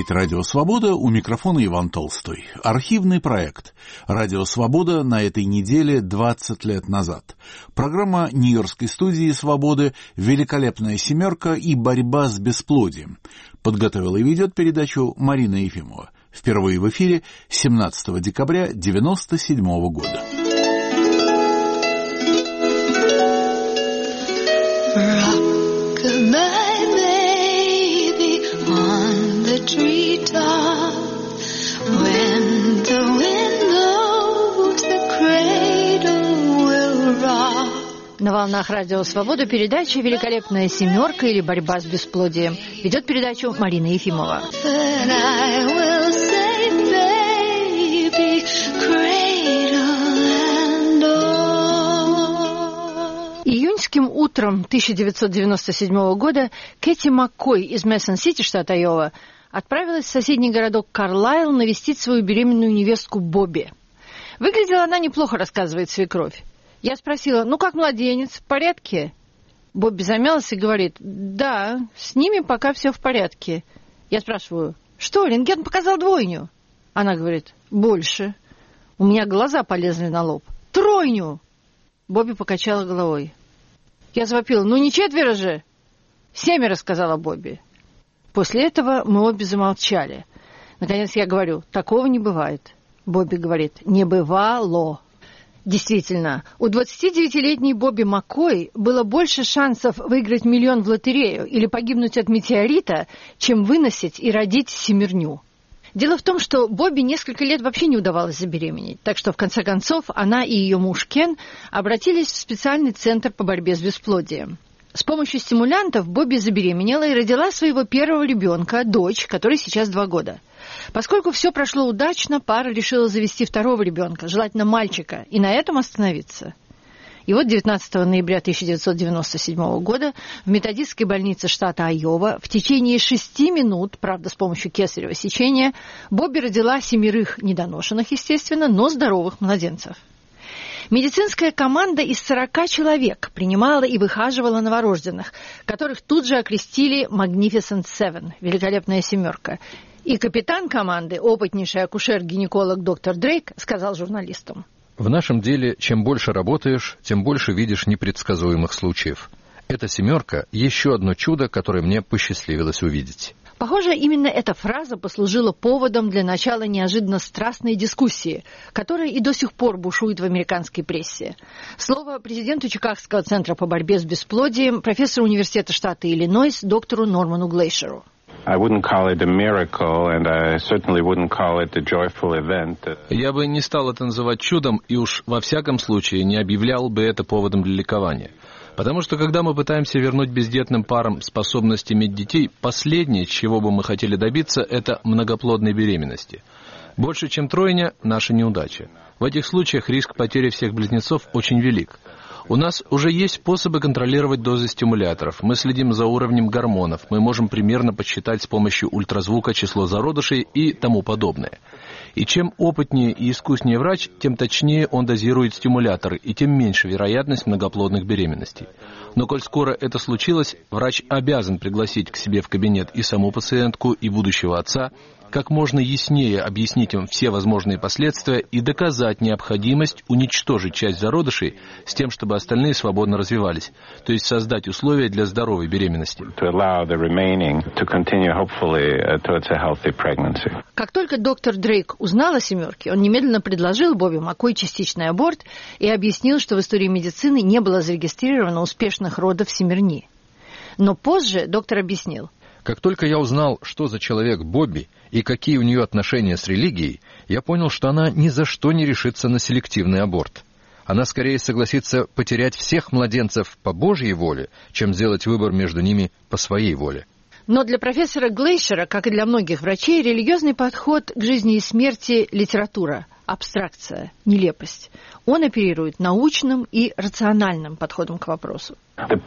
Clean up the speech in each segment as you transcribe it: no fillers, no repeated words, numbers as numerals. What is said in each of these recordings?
говорит «Радио Свобода», у микрофона Иван Толстой. Архивный проект «Радио Свобода» на этой неделе 20 лет назад. Программа Нью-Йоркской студии «Свободы» «Великолепная семерка» и «Борьба с бесплодием». Подготовила и ведет передачу Марина Ефимова. Впервые в эфире 17 декабря 1997 года. На волнах Радио Свобода передача «Великолепная семерка» или «Борьба с бесплодием». Ведет передачу Марина Ефимова. Июньским утром 1997 года Кэти Маккой из Мэсон-Сити, штат Айова, отправилась в соседний городок Карлайл навестить свою беременную невестку Бобби. Выглядела она неплохо, рассказывает свекровь. Я спросила: «Ну как младенец, в порядке?» Бобби замялась и говорит: «Да, с ними пока все в порядке». Я спрашиваю: «Что, рентген показал двойню?» Она говорит: «Больше». У меня глаза полезли на лоб. «Тройню!» Бобби покачала головой. Я завопила: «Ну не четверо же!» «7», сказала Бобби. После этого мы обе замолчали. Наконец я говорю: «Такого не бывает». Бобби говорит: «Не бывало». Действительно, у 29-летней Бобби Маккой было больше шансов выиграть $1 миллион в лотерею или погибнуть от метеорита, чем выносить и родить семерню. Дело в том, что Бобби несколько лет вообще не удавалось забеременеть, так что в конце концов она и ее муж Кен обратились в специальный центр по борьбе с бесплодием. С помощью стимулянтов Бобби забеременела и родила своего первого ребенка, дочь, которой сейчас 2 года. Поскольку все прошло удачно, пара решила завести второго ребенка, желательно мальчика, и на этом остановиться. И вот 19 ноября 1997 года в методистской больнице штата Айова в течение 6 минут, правда, с помощью кесарево сечения, Бобби родила 7 недоношенных, естественно, но здоровых младенцев. Медицинская команда из 40 человек принимала и выхаживала новорожденных, которых тут же окрестили Magnificent Seven, великолепная семерка. И капитан команды, опытнейший акушер-гинеколог доктор Дрейк, сказал журналистам: «В нашем деле, чем больше работаешь, тем больше видишь непредсказуемых случаев. Эта семерка — еще одно чудо, которое мне посчастливилось увидеть». Похоже, именно эта фраза послужила поводом для начала неожиданно страстной дискуссии, которая и до сих пор бушует в американской прессе. Слово президенту Чикагского центра по борьбе с бесплодием, профессору университета штата Иллинойс, доктору Норману Глейшеру. Я бы не стал это называть чудом, и уж во всяком случае не объявлял бы это поводом для ликования. Потому что, когда мы пытаемся вернуть бездетным парам способность иметь детей, последнее, чего бы мы хотели добиться, это многоплодной беременности. Больше, чем тройня – наша неудача. В этих случаях риск потери всех близнецов очень велик. У нас уже есть способы контролировать дозы стимуляторов. Мы следим за уровнем гормонов. Мы можем примерно подсчитать с помощью ультразвука число зародышей и тому подобное. И чем опытнее и искуснее врач, тем точнее он дозирует стимуляторы, и тем меньше вероятность многоплодных беременностей. Но коль скоро это случилось, врач обязан пригласить к себе в кабинет и саму пациентку, и будущего отца, как можно яснее объяснить им все возможные последствия и доказать необходимость уничтожить часть зародышей с тем, чтобы остальные свободно развивались, то есть создать условия для здоровой беременности. Как только доктор Дрейк узнал о семерке, он немедленно предложил Бобби Маккой частичный аборт и объяснил, что в истории медицины не было зарегистрировано успешных родов семерни. Но позже доктор объяснил: как только я узнал, что за человек Бобби и какие у нее отношения с религией, я понял, что она ни за что не решится на селективный аборт. Она скорее согласится потерять всех младенцев по Божьей воле, чем сделать выбор между ними по своей воле. Но для профессора Глейшера, как и для многих врачей, религиозный подход к жизни и смерти – литература, абстракция, нелепость. Он оперирует научным и рациональным подходом к вопросу.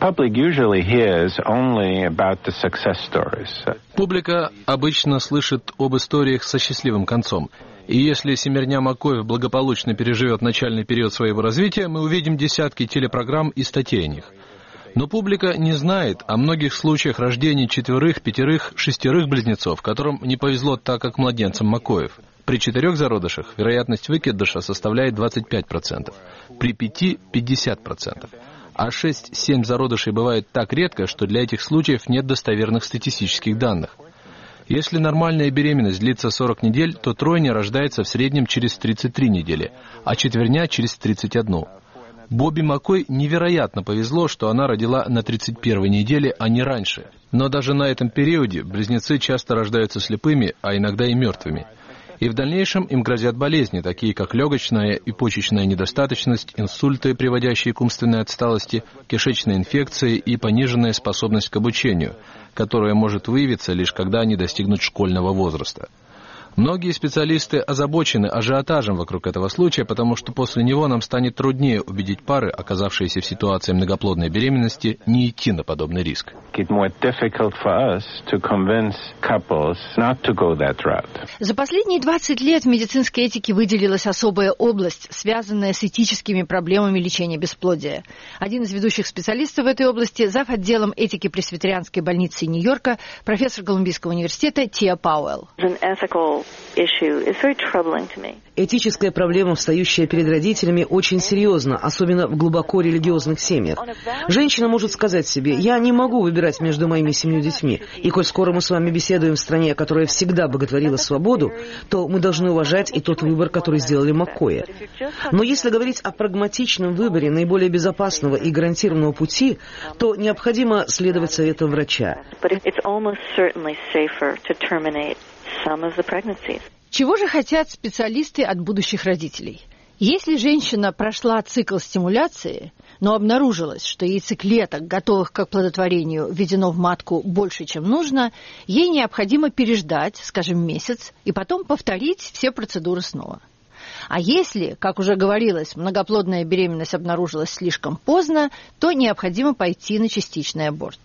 Публика обычно слышит об историях со счастливым концом. И если семерня Маккоев благополучно переживет начальный период своего развития, мы увидим десятки телепрограмм и статей о них. Но публика не знает о многих случаях рождения 4, 5, 6 близнецов, которым не повезло так, как младенцам Маккоев. При 4 зародышах вероятность выкидыша составляет 25%, при 5 – 50%. А 6-7 зародышей бывает так редко, что для этих случаев нет достоверных статистических данных. Если нормальная беременность длится 40 недель, то тройня рождается в среднем через 33 недели, а четверня через 31. Бобби Маккой невероятно повезло, что она родила на 31-й неделе, а не раньше. Но даже на этом периоде близнецы часто рождаются слепыми, а иногда и мертвыми. И в дальнейшем им грозят болезни, такие как легочная и почечная недостаточность, инсульты, приводящие к умственной отсталости, кишечные инфекции и пониженная способность к обучению, которая может выявиться лишь когда они достигнут школьного возраста. Многие специалисты озабочены ажиотажем вокруг этого случая, потому что после него нам станет труднее убедить пары, оказавшиеся в ситуации многоплодной беременности, не идти на подобный риск. За последние 20 лет в медицинской этике выделилась особая область, связанная с этическими проблемами лечения бесплодия. Один из ведущих специалистов в этой области – зав. Отделом этики Пресвитерианской больницы Нью-Йорка, профессор Колумбийского университета Тиа Пауэлл. Этическая проблема, встающая перед родителями, очень серьезна, особенно в глубоко религиозных семьях. Женщина может сказать себе: «Я не могу выбирать между моими 7 детьми, и коль скоро мы с вами беседуем в стране, которая всегда боготворила свободу, то мы должны уважать и тот выбор, который сделали Маккои». Но если говорить о прагматичном выборе наиболее безопасного и гарантированного пути, то необходимо следовать советам врача. Чего же хотят специалисты от будущих родителей? Если женщина прошла цикл стимуляции, но обнаружилось, что яйцеклеток, готовых к оплодотворению, введено в матку больше, чем нужно, ей необходимо переждать, скажем, месяц, и потом повторить все процедуры снова. А если, как уже говорилось, многоплодная беременность обнаружилась слишком поздно, то необходимо пойти на частичный аборт.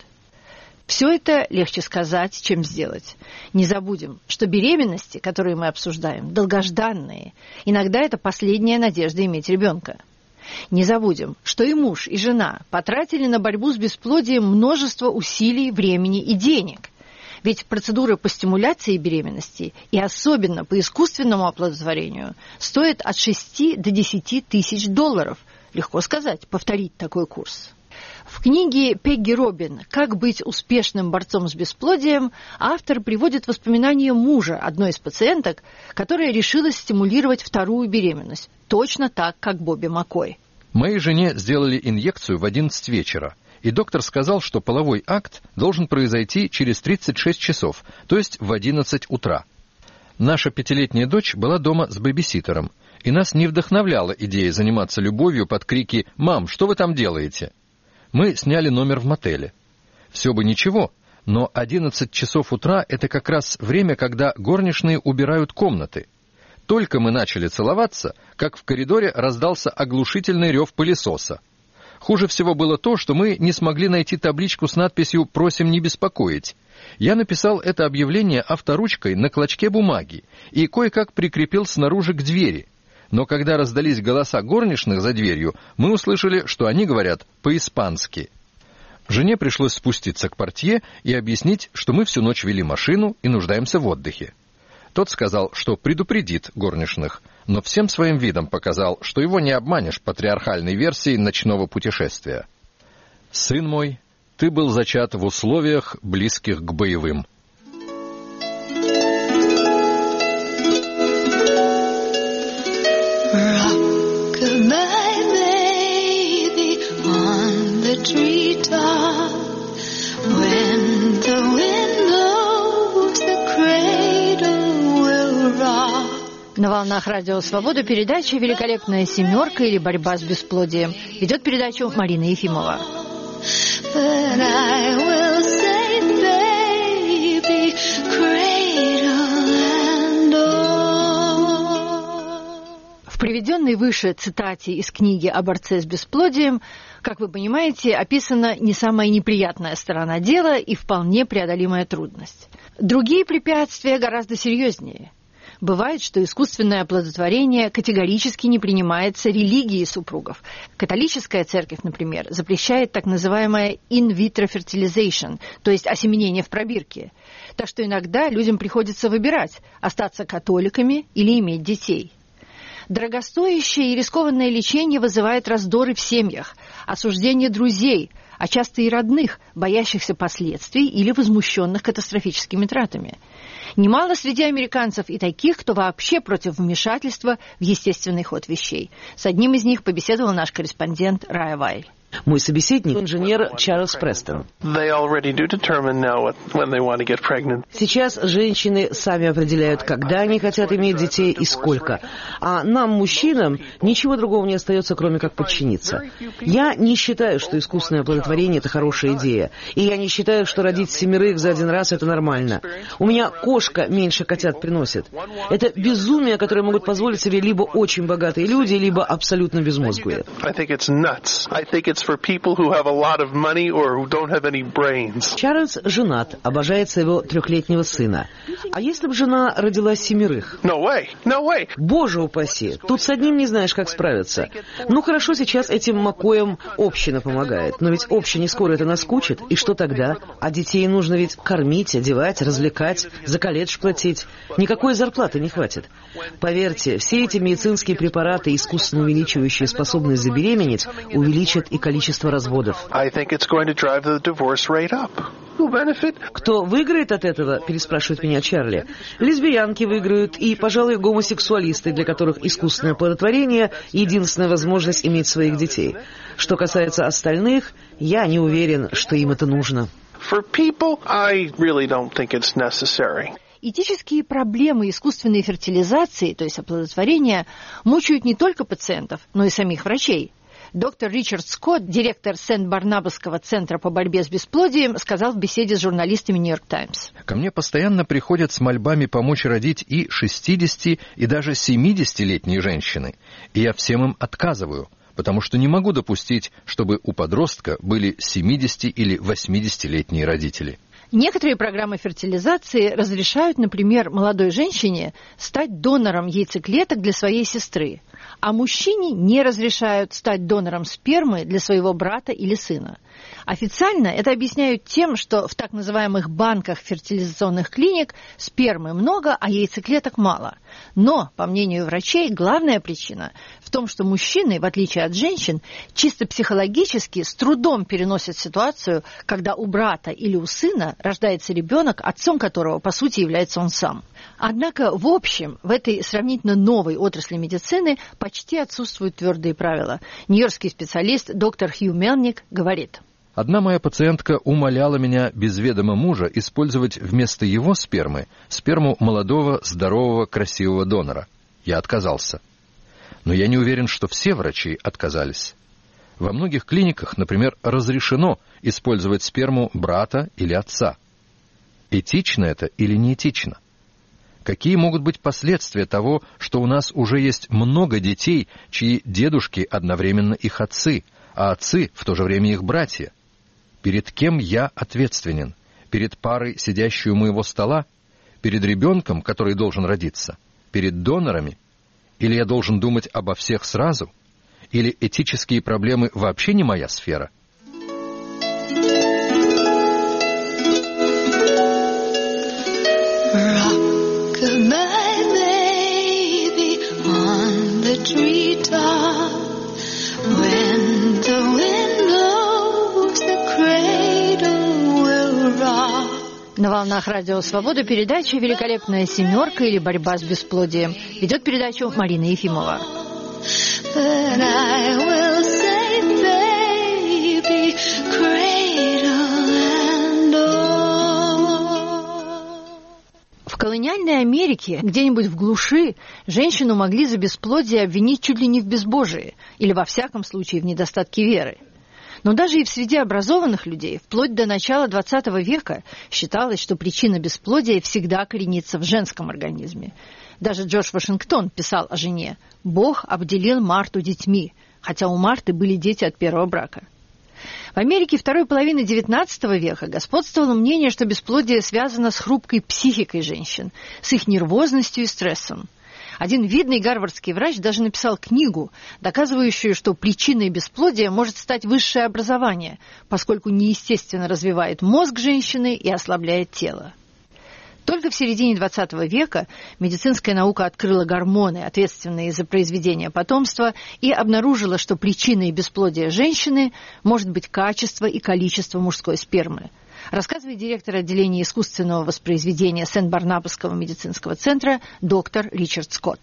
Все это легче сказать, чем сделать. Не забудем, что беременности, которые мы обсуждаем, долгожданные. Иногда это последняя надежда иметь ребенка. Не забудем, что и муж, и жена потратили на борьбу с бесплодием множество усилий, времени и денег. Ведь процедуры по стимуляции беременности, и особенно по искусственному оплодотворению, стоят от 6 до 10 тысяч долларов. Легко сказать, повторить такой курс. В книге Пегги Робин «Как быть успешным борцом с бесплодием» автор приводит воспоминания мужа одной из пациенток, которая решилась стимулировать вторую беременность, точно так, как Бобби Маккой. Моей жене сделали инъекцию в 11 вечера, и доктор сказал, что половой акт должен произойти через 36 часов, то есть в 11 утра. Наша 5-летняя дочь была дома с бэбиситером, и нас не вдохновляла идея заниматься любовью под крики «Мам, что вы там делаете?». Мы сняли номер в мотеле. Все бы ничего, но 11 часов утра – это как раз время, когда горничные убирают комнаты. Только мы начали целоваться, как в коридоре раздался оглушительный рев пылесоса. Хуже всего было то, что мы не смогли найти табличку с надписью «Просим не беспокоить». Я написал это объявление авторучкой на клочке бумаги и кое-как прикрепил снаружи к двери. Но когда раздались голоса горничных за дверью, мы услышали, что они говорят по-испански. Жене пришлось спуститься к портье и объяснить, что мы всю ночь вели машину и нуждаемся в отдыхе. Тот сказал, что предупредит горничных, но всем своим видом показал, что его не обманешь патриархальной версией ночного путешествия. «Сын мой, ты был зачат в условиях, близких к боевым». На волнах Радио Свобода передача «Великолепная семерка» или «Борьба с бесплодием». Ведет передачу Марина Ефимова. В приведенной выше цитате из книги о борце с бесплодием, как вы понимаете, описана не самая неприятная сторона дела и вполне преодолимая трудность. Другие препятствия гораздо серьезнее. Бывает, что искусственное оплодотворение категорически не принимается религией супругов. Католическая церковь, например, запрещает так называемое in vitro fertilization, то есть осеменение в пробирке. Так что иногда людям приходится выбирать, остаться католиками или иметь детей. Дорогостоящее и рискованное лечение вызывает раздоры в семьях, осуждение друзей, а часто и родных, боящихся последствий или возмущенных катастрофическими тратами. Немало среди американцев и таких, кто вообще против вмешательства в естественный ход вещей. С одним из них побеседовал наш корреспондент Рая Вайль. Мой собеседник – инженер Чарльз Престон. Сейчас женщины сами определяют, когда они хотят иметь детей и сколько. А нам, мужчинам, ничего другого не остается, кроме как подчиниться. Я не считаю, что искусственное оплодотворение – это хорошая идея. И я не считаю, что родить 7 за один раз – это нормально. У меня кошка меньше котят приносит. Это безумие, которое могут позволить себе либо очень богатые люди, либо абсолютно безмозглые. Чарльз женат, обожает своего 3-летнего сына. А если бы жена родила 7? Боже упаси, тут с одним не знаешь, как справиться. Ну хорошо, сейчас этим Маккоям община помогает. Но ведь общине скоро это наскучит. И что тогда? А детей нужно ведь кормить, одевать, развлекать, за колледж платить. Никакой зарплаты не хватит. Поверьте, все эти медицинские препараты, искусственно увеличивающие способность забеременеть, увеличат и количество разводов. Кто выиграет от этого, переспрашивает меня Чарли. Лесбиянки выиграют и, пожалуй, гомосексуалисты, для которых искусственное оплодотворение – единственная возможность иметь своих детей. Что касается остальных, я не уверен, что им это нужно. Этические проблемы искусственной фертилизации, то есть оплодотворения, мучают не только пациентов, но и самих врачей. Доктор Ричард Скотт, директор Сент-Барнабасского центра по борьбе с бесплодием, сказал в беседе с журналистами «Нью-Йорк Таймс». Ко мне постоянно приходят с мольбами помочь родить и 60- и даже 70-летние женщины. И я всем им отказываю, потому что не могу допустить, чтобы у подростка были 70- или 80-летние родители. Некоторые программы фертилизации разрешают, например, молодой женщине стать донором яйцеклеток для своей сестры, а мужчине не разрешают стать донором спермы для своего брата или сына. Официально это объясняют тем, что в так называемых банках фертилизационных клиник спермы много, а яйцеклеток мало. Но, по мнению врачей, главная причина в том, что мужчины, в отличие от женщин, чисто психологически с трудом переносят ситуацию, когда у брата или у сына рождается ребенок, отцом которого, по сути, является он сам. Однако, в общем, в этой сравнительно новой отрасли медицины почти отсутствуют твердые правила. Нью-Йоркский специалист доктор Хью Мелник говорит. Одна моя пациентка умоляла меня без ведома мужа использовать вместо его спермы сперму молодого, здорового, красивого донора. Я отказался. Но я не уверен, что все врачи отказались. Во многих клиниках, например, разрешено использовать сперму брата или отца. Этично это или неэтично? Какие могут быть последствия того, что у нас уже есть много детей, чьи дедушки одновременно их отцы, а отцы в то же время их братья? Перед кем я ответственен? Перед парой, сидящей у моего стола? Перед ребенком, который должен родиться? Перед донорами? Или я должен думать обо всех сразу? Или этические проблемы вообще не моя сфера? На волнах Радио Свобода передача «Великолепная семерка» или «Борьба с бесплодием». Ведет передачу Марина Ефимова. В колониальной Америке, где-нибудь в глуши, женщину могли за бесплодие обвинить чуть ли не в безбожии, или во всяком случае в недостатке веры. Но даже и в среде образованных людей, вплоть до начала XX века, считалось, что причина бесплодия всегда коренится в женском организме. Даже Джордж Вашингтон писал о жене: «Бог обделил Марту детьми», хотя у Марты были дети от первого брака. В Америке второй половины XIX века господствовало мнение, что бесплодие связано с хрупкой психикой женщин, с их нервозностью и стрессом. Один видный гарвардский врач даже написал книгу, доказывающую, что причиной бесплодия может стать высшее образование, поскольку неестественно развивает мозг женщины и ослабляет тело. Только в середине XX века медицинская наука открыла гормоны, ответственные за произведение потомства, и обнаружила, что причиной бесплодия женщины может быть качество и количество мужской спермы. Рассказывает директор отделения искусственного воспроизведения Сент-Барнабасского медицинского центра доктор Ричард Скотт.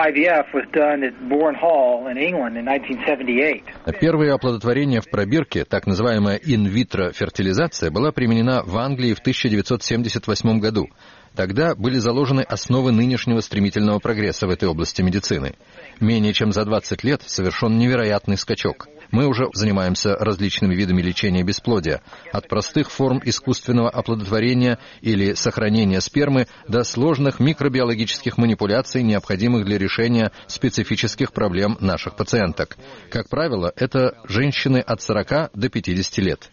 Первое оплодотворение в пробирке, так называемая инвитро-фертилизация, была применена в Англии в 1978 году. Тогда были заложены основы нынешнего стремительного прогресса в этой области медицины. Менее чем за 20 лет совершен невероятный скачок. Мы уже занимаемся различными видами лечения бесплодия, от простых форм искусственного оплодотворения или сохранения спермы до сложных микробиологических манипуляций, необходимых для решения специфических проблем наших пациенток. Как правило, это женщины от 40 до 50 лет.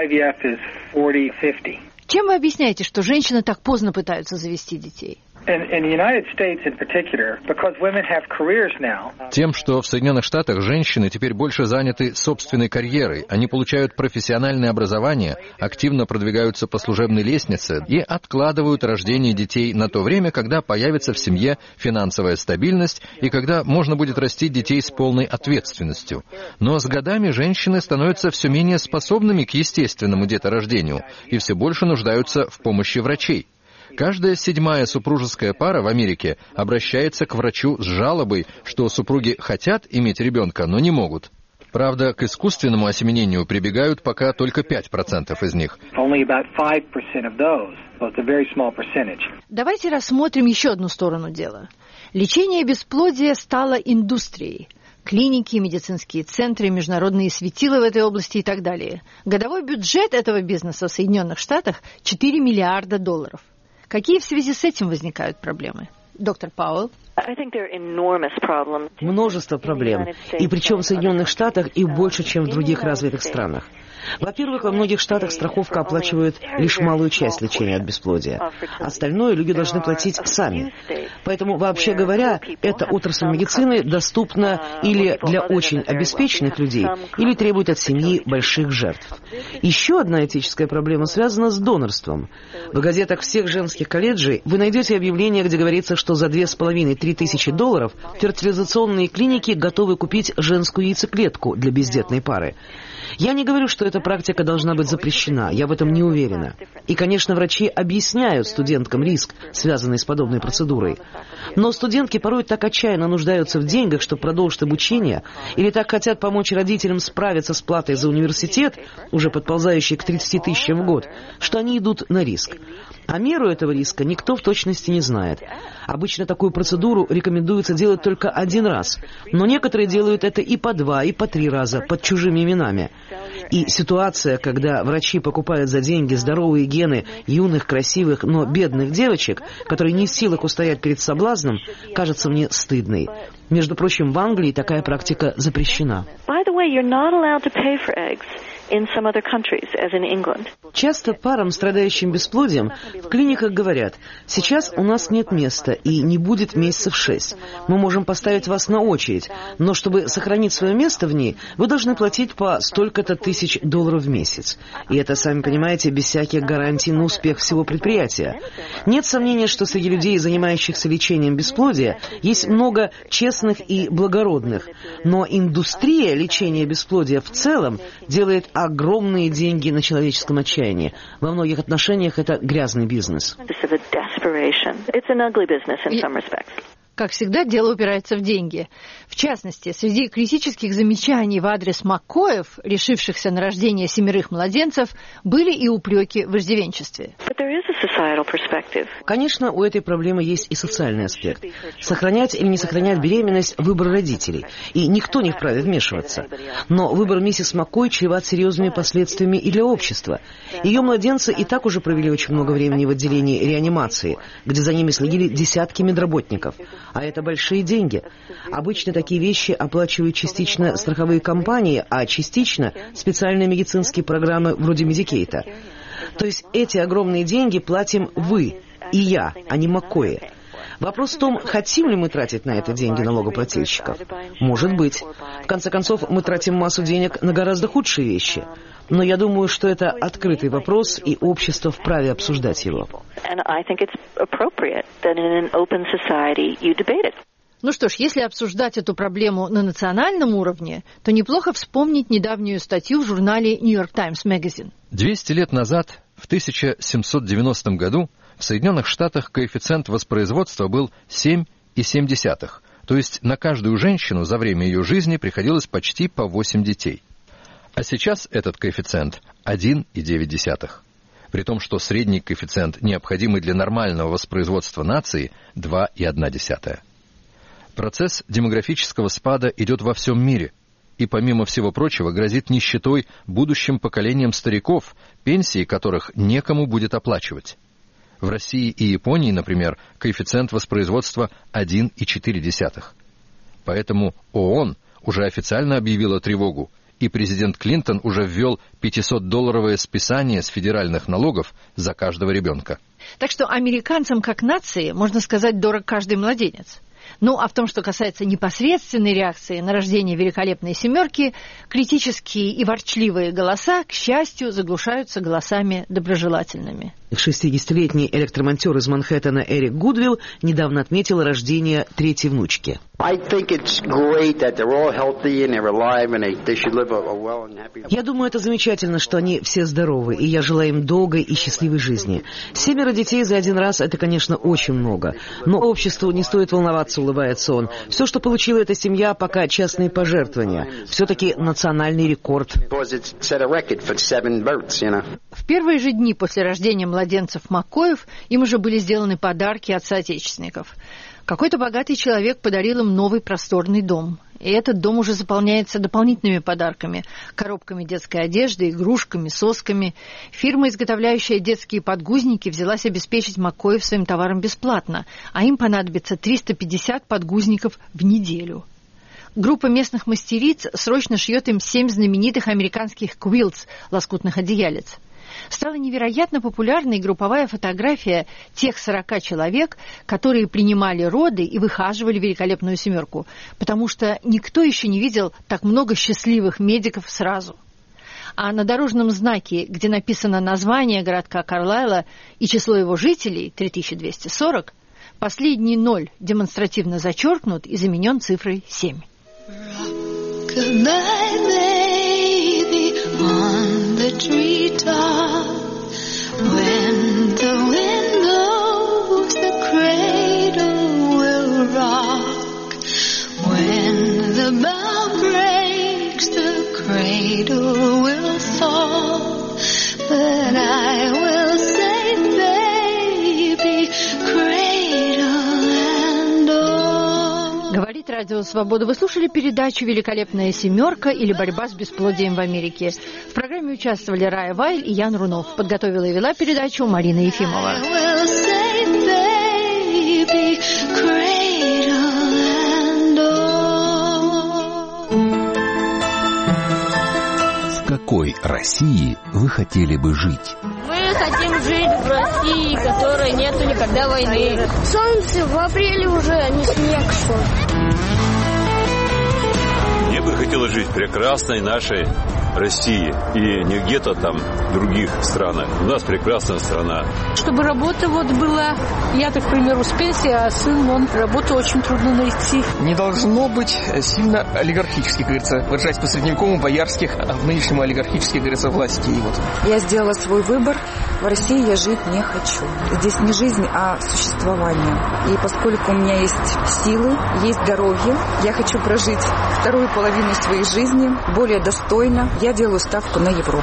Чем вы объясняете, что женщины так поздно пытаются завести детей? Тем, что в Соединенных Штатах женщины теперь больше заняты собственной карьерой, они получают профессиональное образование, активно продвигаются по служебной лестнице и откладывают рождение детей на то время, когда появится в семье финансовая стабильность и когда можно будет растить детей с полной ответственностью. Но с годами женщины становятся все менее способными к естественному деторождению и все больше нуждаются в помощи врачей. Каждая 7-я супружеская пара в Америке обращается к врачу с жалобой, что супруги хотят иметь ребенка, но не могут. Правда, к искусственному осеменению прибегают пока только 5% из них. Давайте рассмотрим еще одну сторону дела. Лечение бесплодия стало индустрией. Клиники, медицинские центры, международные светила в этой области и так далее. Годовой бюджет этого бизнеса в Соединенных Штатах – $4 миллиарда. Какие в связи с этим возникают проблемы? Доктор Пауэлл. Множество проблем, и причем в Соединенных Штатах и больше, чем в других развитых странах. Во-первых, во многих штатах страховка оплачивает лишь малую часть лечения от бесплодия. Остальное люди должны платить сами. Поэтому, вообще говоря, эта отрасль медицины доступна или для очень обеспеченных людей, или требует от семьи больших жертв. Еще одна этическая проблема связана с донорством. В газетах всех женских колледжей вы найдете объявление, где говорится, что за $2,5–3 тысячи фертилизационные клиники готовы купить женскую яйцеклетку для бездетной пары. Я не говорю, что эта практика должна быть запрещена, я в этом не уверена. И, конечно, врачи объясняют студенткам риск, связанный с подобной процедурой. Но студентки порой так отчаянно нуждаются в деньгах, чтобы продолжить обучение, или так хотят помочь родителям справиться с платой за университет, уже подползающей к 30 тысячам в год, что они идут на риск. А меру этого риска никто в точности не знает. Обычно такую процедуру рекомендуется делать только один раз, но некоторые делают это и по 2, и по 3 раза, под чужими именами. И ситуация, когда врачи покупают за деньги здоровые гены юных, красивых, но бедных девочек, которые не в силах устоять перед соблазном, кажется мне стыдной. Между прочим, в Англии такая практика запрещена. Часто парам, страдающим бесплодием, в клиниках говорят: сейчас у нас нет места и не будет месяцев 6. Мы можем поставить вас на очередь, но чтобы сохранить свое место в ней, вы должны платить по столько-то $1000 в месяц. И это, сами понимаете, без всяких гарантий на успех всего предприятия. Нет сомнения, что среди людей, занимающихся лечением бесплодия, есть много честных и благородных. Но индустрия лечения бесплодия в целом делает огромные деньги на человеческом отчаянии. Во многих отношениях это грязный бизнес. Как всегда, дело упирается в деньги. В частности, среди критических замечаний в адрес Маккоев, решившихся на рождение 7 младенцев, были и упреки в иждивенчестве. Конечно, у этой проблемы есть и социальный аспект. Сохранять или не сохранять беременность – выбор родителей, и никто не вправе вмешиваться. Но выбор миссис Маккой чреват серьезными последствиями и для общества. Ее младенцы и так уже провели очень много времени в отделении реанимации, где за ними следили десятки медработников. А это большие деньги. Обычно такие вещи оплачивают частично страховые компании, а частично специальные медицинские программы вроде Медикейта. То есть эти огромные деньги платим вы и я, а не Маккои. Вопрос в том, хотим ли мы тратить на это деньги налогоплательщиков. Может быть. В конце концов, мы тратим массу денег на гораздо худшие вещи. Но я думаю, что это открытый вопрос, и общество вправе обсуждать его. Ну что ж, если обсуждать эту проблему на национальном уровне, то неплохо вспомнить недавнюю статью в журнале New York Times Magazine. 200 лет назад, в 1790 году, в Соединенных Штатах коэффициент воспроизводства был 7,7, то есть на каждую женщину за время ее жизни приходилось почти по 8 детей. А сейчас этот коэффициент 1,9, при том, что средний коэффициент, необходимый для нормального воспроизводства нации, 2,1. Процесс демографического спада идет во всем мире, и, помимо всего прочего, грозит нищетой будущим поколениям стариков, пенсии которых некому будет оплачивать. В России и Японии, например, коэффициент воспроизводства 1,4. Поэтому ООН уже официально объявила тревогу, и президент Клинтон уже ввел $500 списание с федеральных налогов за каждого ребенка. Так что американцам как нации, можно сказать, дорог каждый младенец. Ну, а в том, что касается непосредственной реакции на рождение великолепной семерки, критические и ворчливые голоса, к счастью, заглушаются голосами доброжелательными. 60-летний электромонтер из Манхэттена Эрик Гудвилл недавно отметил рождение третьей внучки. Я думаю, это замечательно, что они все здоровы, и я желаю им долгой и счастливой жизни. 7 детей за один раз — это, конечно, очень много. Но обществу не стоит волноваться, улыбается он. Все, что получила эта семья, пока частные пожертвования. Все-таки национальный рекорд. В первые же дни после рождения младенцев Маккоев им уже были сделаны подарки от соотечественников. Какой-то богатый человек подарил им новый просторный дом. И этот дом уже заполняется дополнительными подарками: коробками детской одежды, игрушками, сосками. Фирма, изготовляющая детские подгузники, взялась обеспечить Маккоев своим товаром бесплатно, а им понадобится 350 подгузников в неделю. Группа местных мастериц срочно шьет им 7 знаменитых американских квилтс, лоскутных одеялец. Стала невероятно популярной групповая фотография тех 40 человек, которые принимали роды и выхаживали великолепную семерку, потому что никто еще не видел так много счастливых медиков сразу. А на дорожном знаке, где написано название городка Карлайла и число его жителей, 3240, последний 0 демонстративно зачеркнут и заменен цифрой 7. On the treetop, when the wind blows, the cradle will rock. When the bough breaks, the cradle will fall. But I will say, baby, cradle and all. Говорит Радио Свобода. Вы слушали передачу «Великолепная семерка» или «Борьба с бесплодием в Америке». В программе участвовали Рая Вайль и Ян Рунов. Подготовила и вела передачу Марина Ефимова. В какой России вы хотели бы жить? Мы хотим жить в России, в которой нету никогда войны. Солнце в апреле уже, а не снег шел. Мне бы хотелось жить в прекрасной нашей России и не где-то там в других странах. У нас прекрасная страна. Чтобы работа была, я, так, к примеру, с пенсии, а сын, работу очень трудно найти. Не должно быть сильно олигархических, говорится, выражаясь по-средневековому, боярских, а в нынешнем олигархических, говорится, власти. Я сделала свой выбор. В России я жить не хочу. Здесь не жизнь, а существование. И поскольку у меня есть силы, есть здоровье, я хочу прожить вторую половину своей жизни более достойно. Я делаю ставку на Европу.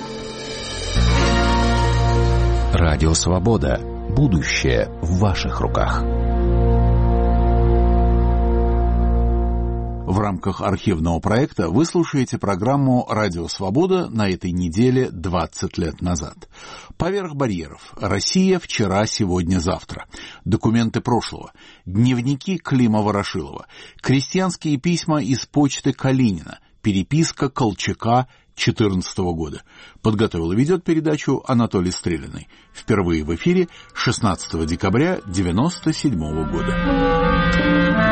Радио Свобода. Будущее в ваших руках. В рамках архивного проекта вы слушаете программу «Радио Свобода» на этой неделе 20 лет назад. Поверх барьеров. Россия вчера, сегодня, завтра. Документы прошлого. Дневники Клима Ворошилова. Крестьянские письма из почты Калинина. Переписка Колчака 2014 года. Подготовил и ведет передачу Анатолий Стрелянный. Впервые в эфире 16 декабря 1997 года.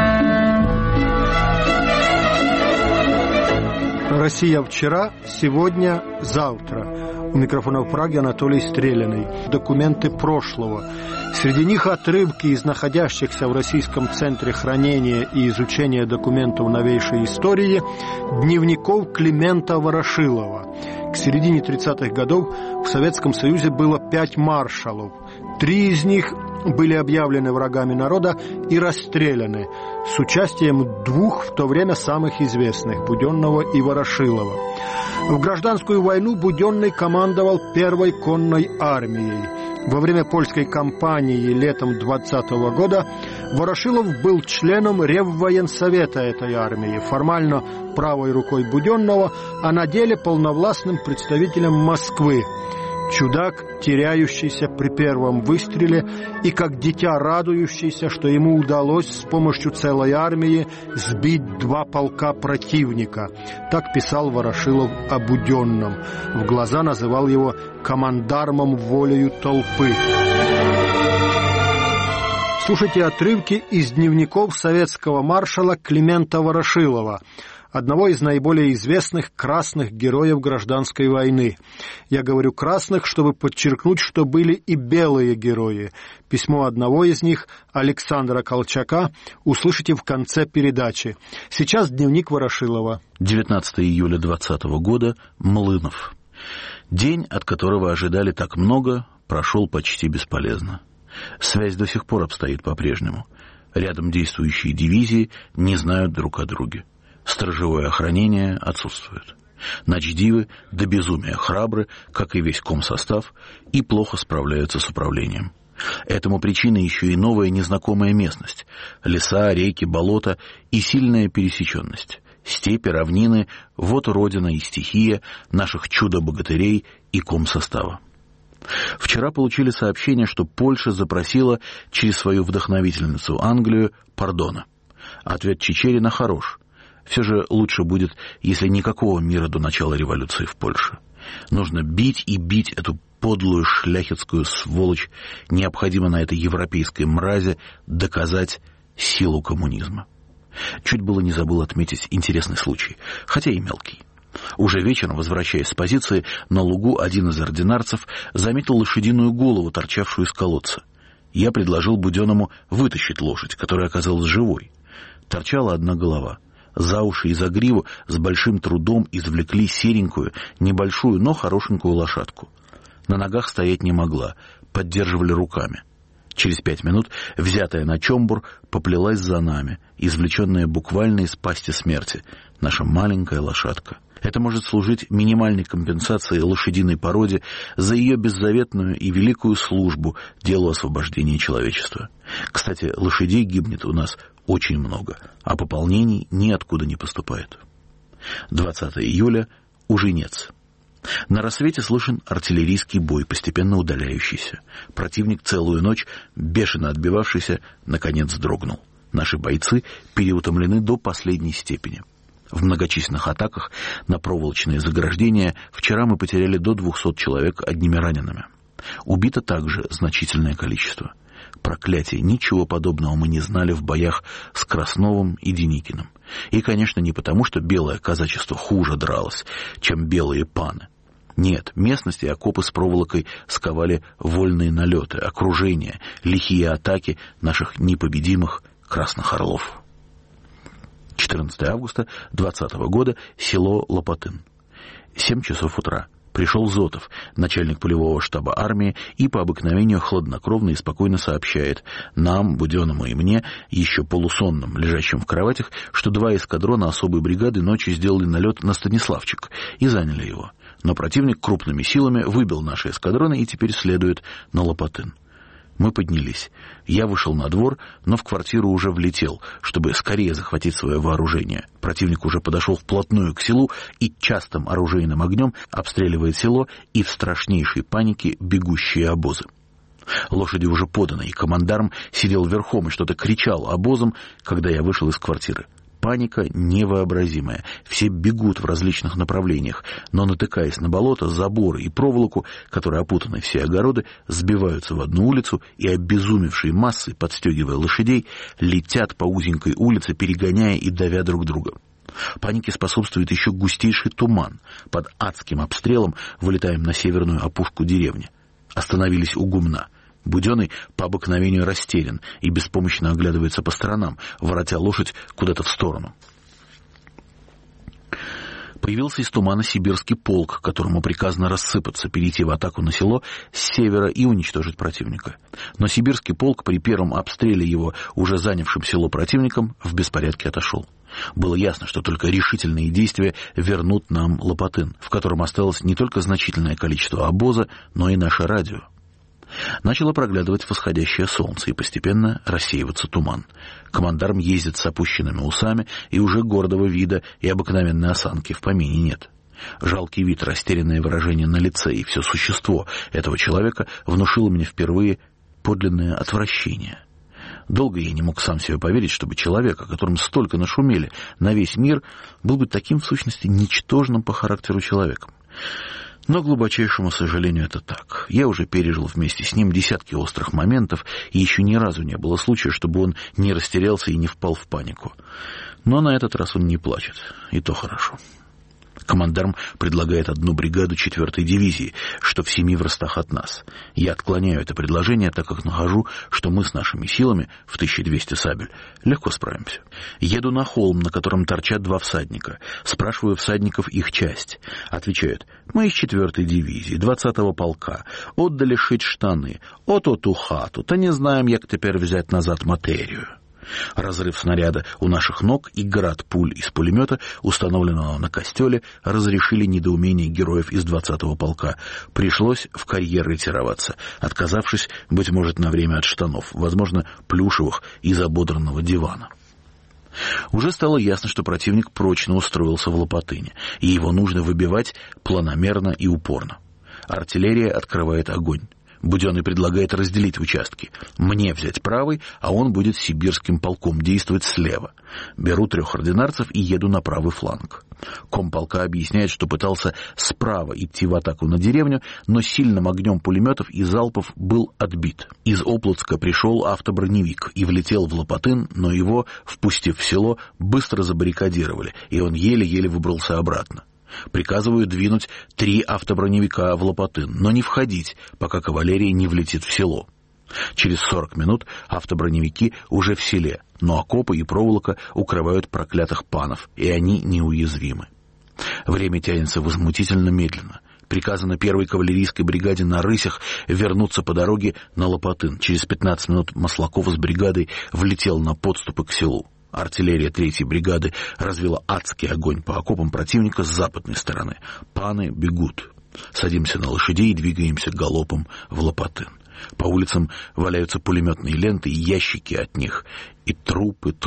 Россия вчера, сегодня, завтра. У микрофона в Праге Анатолий Стрелянный. Документы прошлого. Среди них отрывки из находящихся в Российском центре хранения и изучения документов новейшей истории дневников Климента Ворошилова. К середине 30-х годов в Советском Союзе было 5 маршалов. 3 из них были объявлены врагами народа и расстреляны, с участием 2 в то время самых известных – Буденного и Ворошилова. В гражданскую войну Буденный командовал Первой конной армией. Во время польской кампании летом 20 года Ворошилов был членом Реввоенсовета этой армии, формально правой рукой Буденного, а на деле полновластным представителем Москвы. Чудак, теряющийся при первом выстреле, и как дитя радующийся, что ему удалось с помощью целой армии сбить 2 полка противника. Так писал Ворошилов о Буденном. В глаза называл его командармом волею толпы. Слушайте отрывки из дневников советского маршала Климента Ворошилова, одного из наиболее известных красных героев гражданской войны. Я говорю красных, чтобы подчеркнуть, что были и белые герои. Письмо одного из них, Александра Колчака, услышите в конце передачи. Сейчас дневник Ворошилова. 19 июля 2020 года. Млынов. День, от которого ожидали так много, прошел почти бесполезно. Связь до сих пор обстоит по-прежнему. Рядом действующие дивизии не знают друг о друге. Сторожевое охранение отсутствует. Начдивы до безумия храбры, как и весь комсостав, и плохо справляются с управлением. Этому причина еще и новая незнакомая местность. Леса, реки, болота и сильная пересеченность. Степи, равнины — вот родина и стихия наших чудо-богатырей и комсостава. Вчера получили сообщение, что Польша запросила через свою вдохновительницу Англию пардона. Ответ Чичерина хорош. Все же лучше будет, если никакого мира до начала революции в Польше. Нужно бить и бить эту подлую шляхетскую сволочь. Необходимо на этой европейской мразе доказать силу коммунизма. Чуть было не забыл отметить интересный случай, хотя и мелкий. Уже вечером, возвращаясь с позиции, на лугу один из ординарцев заметил лошадиную голову, торчавшую из колодца. Я предложил Буденному вытащить лошадь, которая оказалась живой. Торчала одна голова. За уши и за гриву с большим трудом извлекли серенькую, небольшую, но хорошенькую лошадку. На ногах стоять не могла, поддерживали руками. Через 5 минут, взятая на чомбур, поплелась за нами, извлеченная буквально из пасти смерти, наша маленькая лошадка. Это может служить минимальной компенсацией лошадиной породе за ее беззаветную и великую службу делу освобождения человечества. Кстати, лошадей гибнет у нас очень много, а пополнений ниоткуда не поступает. 20 июля — Ужинец. На рассвете слышен артиллерийский бой, постепенно удаляющийся. Противник целую ночь, бешено отбивавшийся, наконец дрогнул. Наши бойцы переутомлены до последней степени. В многочисленных атаках на проволочные заграждения вчера мы потеряли до 200 человек одними ранеными. Убито также значительное количество. Проклятие, ничего подобного мы не знали в боях с Красновым и Деникиным. И, конечно, не потому, что белое казачество хуже дралось, чем белые паны. Нет, местности и окопы с проволокой сковали вольные налеты, окружения, лихие атаки наших непобедимых Красных Орлов. 14 августа 2020 года. Село Лопатын. 7 часов утра. Пришел Зотов, начальник полевого штаба армии, и по обыкновению хладнокровно и спокойно сообщает нам, Буденному и мне, еще полусонным, лежащим в кроватях, что 2 эскадрона особой бригады ночью сделали налет на Станиславчик и заняли его. Но противник крупными силами выбил наши эскадроны и теперь следует на Лопатын. Мы поднялись. Я вышел на двор, но в квартиру уже влетел, чтобы скорее захватить свое вооружение. Противник уже подошел вплотную к селу и частым оружейным огнем обстреливает село и в страшнейшей панике бегущие обозы. Лошади уже поданы, и командарм сидел верхом и что-то кричал обозам, когда я вышел из квартиры. Паника невообразимая. Все бегут в различных направлениях, но, натыкаясь на болото, заборы и проволоку, которой опутаны все огороды, сбиваются в одну улицу и, обезумевшие массой, подстегивая лошадей, летят по узенькой улице, перегоняя и давя друг друга. Панике способствует еще густейший туман. Под адским обстрелом вылетаем на северную опушку деревни. Остановились у гумна. Буденный по обыкновению растерян и беспомощно оглядывается по сторонам, воротя лошадь куда-то в сторону. Появился из тумана сибирский полк, которому приказано рассыпаться, перейти в атаку на село с севера и уничтожить противника. Но сибирский полк при первом обстреле его уже занявшим село противником в беспорядке отошел. Было ясно, что только решительные действия вернут нам Лопатын, в котором осталось не только значительное количество обоза, но и наше радио. Начало проглядывать восходящее солнце, и постепенно рассеиваться туман. Командарм ездит с опущенными усами, и уже гордого вида и обыкновенной осанки в помине нет. Жалкий вид, растерянное выражение на лице и все существо этого человека внушило мне впервые подлинное отвращение. Долго я не мог сам себе поверить, чтобы человек, о котором столько нашумели на весь мир, был бы таким, в сущности, ничтожным по характеру человеком. Но, к глубочайшему сожалению, это так. Я уже пережил вместе с ним десятки острых моментов, и еще ни разу не было случая, чтобы он не растерялся и не впал в панику. Но на этот раз он не плачет, и то хорошо. Командарм предлагает одну бригаду 4-й дивизии, что в 7 верстах от нас. Я отклоняю это предложение, так как нахожу, что мы с нашими силами в 1200 сабель легко справимся. Еду на холм, на котором торчат 2 всадника. Спрашиваю всадников их часть. Отвечают: мы из 4-й дивизии, 20-го полка. Отдали шить штаны. Ото ту хату. Та не знаем, як теперь взять назад материю. Разрыв снаряда у наших ног и град пуль из пулемета, установленного на костеле, разрешили недоумение героев из 20-го полка. Пришлось в карьер ретироваться, отказавшись, быть может, на время от штанов, возможно, плюшевых из ободранного дивана. Уже стало ясно, что противник прочно устроился в Лопатыне, и его нужно выбивать планомерно и упорно. Артиллерия открывает огонь. Буденный предлагает разделить участки. Мне взять правый, а он будет сибирским полком действовать слева. Беру 3 ординарцев и еду на правый фланг. Комполка объясняет, что пытался справа идти в атаку на деревню, но сильным огнем пулеметов и залпов был отбит. Из Оплотска пришел автоброневик и влетел в Лопатын, но его, впустив в село, быстро забаррикадировали, и он еле-еле выбрался обратно. Приказываю двинуть 3 автоброневика в Лопатын, но не входить, пока кавалерия не влетит в село. Через 40 минут автоброневики уже в селе, но окопы и проволока укрывают проклятых панов, и они неуязвимы. Время тянется возмутительно медленно. Приказано 1-й кавалерийской бригаде на рысях вернуться по дороге на Лопатын. Через 15 минут Маслаков с бригадой влетел на подступы к селу. Артиллерия 3-й бригады развела адский огонь по окопам противника с западной стороны. Паны бегут. Садимся на лошадей и двигаемся галопом в Лопатын. По улицам валяются пулеметные ленты и ящики от них, и трупы.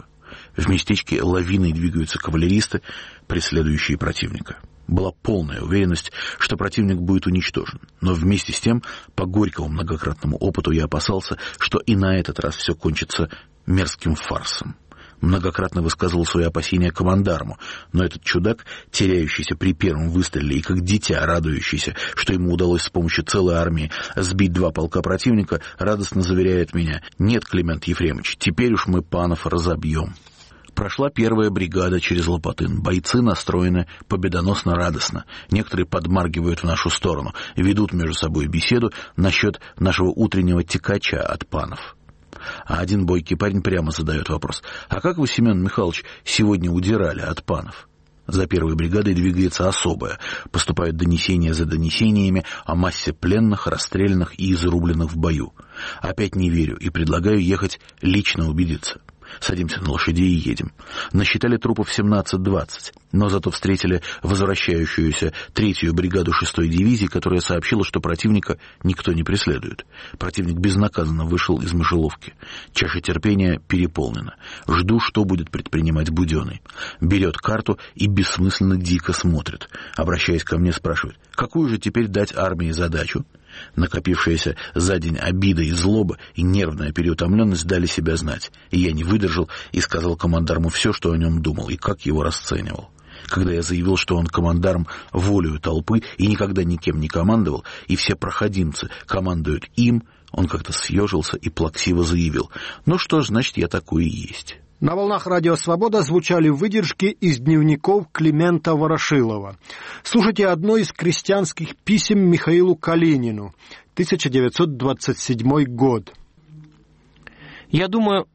В местечке лавиной двигаются кавалеристы, преследующие противника. Была полная уверенность, что противник будет уничтожен. Но вместе с тем, по горькому многократному опыту, я опасался, что и на этот раз все кончится мерзким фарсом. Многократно высказывал свои опасения командарму, но этот чудак, теряющийся при первом выстреле и как дитя, радующийся, что ему удалось с помощью целой армии сбить 2 полка противника, радостно заверяет меня: «Нет, Климент Ефремович, теперь уж мы панов разобьем». Прошла 1-я бригада через Лопатын. Бойцы настроены победоносно-радостно. Некоторые подмаргивают в нашу сторону, ведут между собой беседу насчет нашего утреннего текача от панов. А один бойкий парень прямо задает вопрос: «А как вы, Семен Михайлович, сегодня удирали от панов?» За 1-й бригадой двигается особая. Поступают донесения за донесениями о массе пленных, расстрелянных и изрубленных в бою. Опять не верю и предлагаю ехать лично убедиться. Садимся на лошадей и едем. Насчитали трупов 17-20, но зато встретили возвращающуюся 3-ю бригаду 6-й дивизии, которая сообщила, что противника никто не преследует. Противник безнаказанно вышел из мышеловки. Чаша терпения переполнена. Жду, что будет предпринимать Буденный. Берет карту и бессмысленно дико смотрит. Обращаясь ко мне, спрашивает: какую же теперь дать армии задачу? Накопившаяся за день обида и злоба и нервная переутомленность дали себя знать, и я не выдержал и сказал командарму все, что о нем думал и как его расценивал. Когда я заявил, что он командарм волею толпы и никогда никем не командовал, и все проходимцы командуют им, он как-то съежился и плаксиво заявил: ну что ж, значит, я такой и есть. На волнах «Радио Свобода» звучали выдержки из дневников Климента Ворошилова. Слушайте одно из крестьянских писем Михаилу Калинину, 1927 год. Я думаю,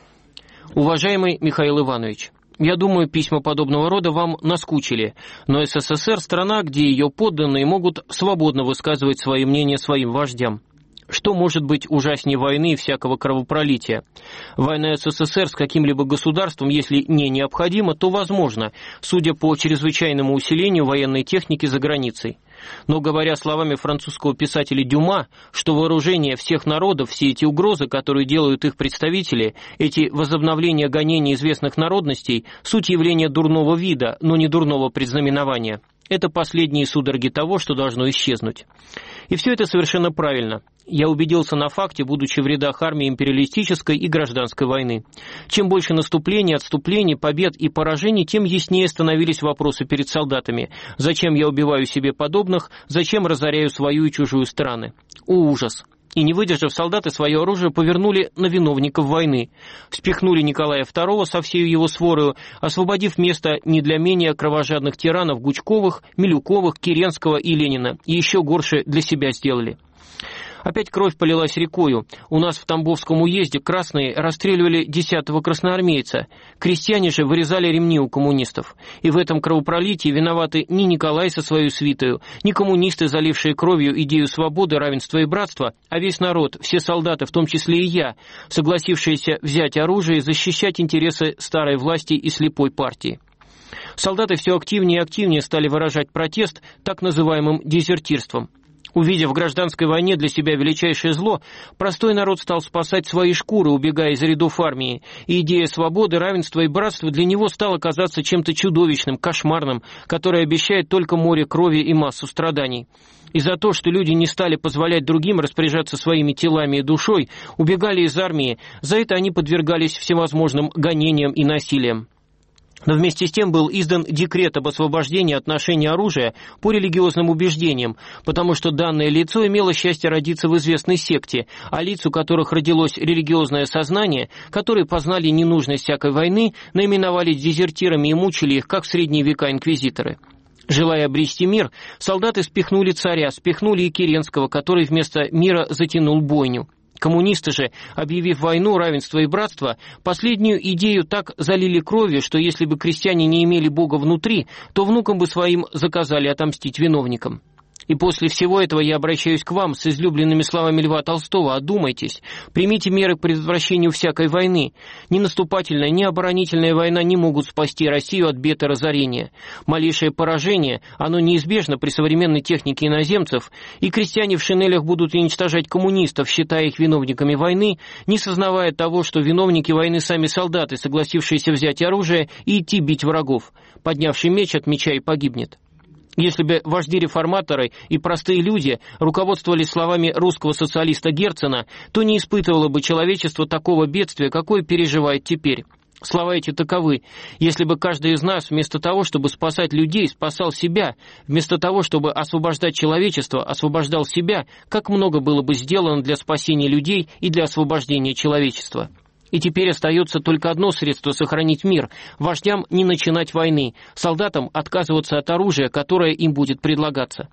уважаемый Михаил Иванович, я думаю, письма подобного рода вам наскучили, но СССР – страна, где ее подданные могут свободно высказывать свои мнения своим вождям. Что может быть ужаснее войны и всякого кровопролития? Война СССР с каким-либо государством, если не необходима, то возможно, судя по чрезвычайному усилению военной техники за границей. Но, говоря словами французского писателя Дюма, что вооружение всех народов, все эти угрозы, которые делают их представители, эти возобновления гонений известных народностей, суть явления дурного вида, но не дурного предзнаменования. Это последние судороги того, что должно исчезнуть. И все это совершенно правильно. Я убедился на факте, будучи в рядах армии империалистической и гражданской войны. Чем больше наступлений, отступлений, побед и поражений, тем яснее становились вопросы перед солдатами. Зачем я убиваю себе подобных? Зачем разоряю свою и чужую страны? О, ужас! И не выдержав, солдаты свое оружие повернули на виновников войны. Спихнули Николая II со всей его сворою, освободив место не для менее кровожадных тиранов Гучковых, Милюковых, Керенского и Ленина. И еще горше для себя сделали. Опять кровь полилась рекою. У нас в Тамбовском уезде красные расстреливали 10-го красноармейца. Крестьяне же вырезали ремни у коммунистов. И в этом кровопролитии виноваты ни Николай со своей свитою, ни коммунисты, залившие кровью идею свободы, равенства и братства, а весь народ, все солдаты, в том числе и я, согласившиеся взять оружие и защищать интересы старой власти и слепой партии. Солдаты все активнее и активнее стали выражать протест так называемым дезертирством. Увидев в гражданской войне для себя величайшее зло, простой народ стал спасать свои шкуры, убегая из рядов армии, и идея свободы, равенства и братства для него стала казаться чем-то чудовищным, кошмарным, которое обещает только море крови и массу страданий. И за то, что люди не стали позволять другим распоряжаться своими телами и душой, убегали из армии, за это они подвергались всевозможным гонениям и насилиям. Но вместе с тем был издан декрет об освобождении от ношения оружия по религиозным убеждениям, потому что данное лицо имело счастье родиться в известной секте, а лиц, у которых родилось религиозное сознание, которые познали ненужность всякой войны, наименовали дезертирами и мучили их, как в средние века инквизиторы. Желая обрести мир, солдаты спихнули царя, спихнули и Керенского, который вместо мира затянул бойню. Коммунисты же, объявив войну, равенство и братство, последнюю идею так залили кровью, что если бы крестьяне не имели Бога внутри, то внукам бы своим заказали отомстить виновникам. И после всего этого я обращаюсь к вам с излюбленными словами Льва Толстого: одумайтесь, примите меры к предотвращению всякой войны. Ни наступательная, ни оборонительная война не могут спасти Россию от бед и разорения. Малейшее поражение, оно неизбежно при современной технике иноземцев, и крестьяне в шинелях будут уничтожать коммунистов, считая их виновниками войны, не сознавая того, что виновники войны сами солдаты, согласившиеся взять оружие и идти бить врагов. Поднявший меч от меча и погибнет. Если бы вожди-реформаторы и простые люди руководствовались словами русского социалиста Герцена, то не испытывало бы человечество такого бедствия, какое переживает теперь. Слова эти таковы: если бы каждый из нас вместо того, чтобы спасать людей, спасал себя, вместо того, чтобы освобождать человечество, освобождал себя, как много было бы сделано для спасения людей и для освобождения человечества. И теперь остается только одно средство сохранить мир: вождям не начинать войны, солдатам отказываться от оружия, которое им будет предлагаться.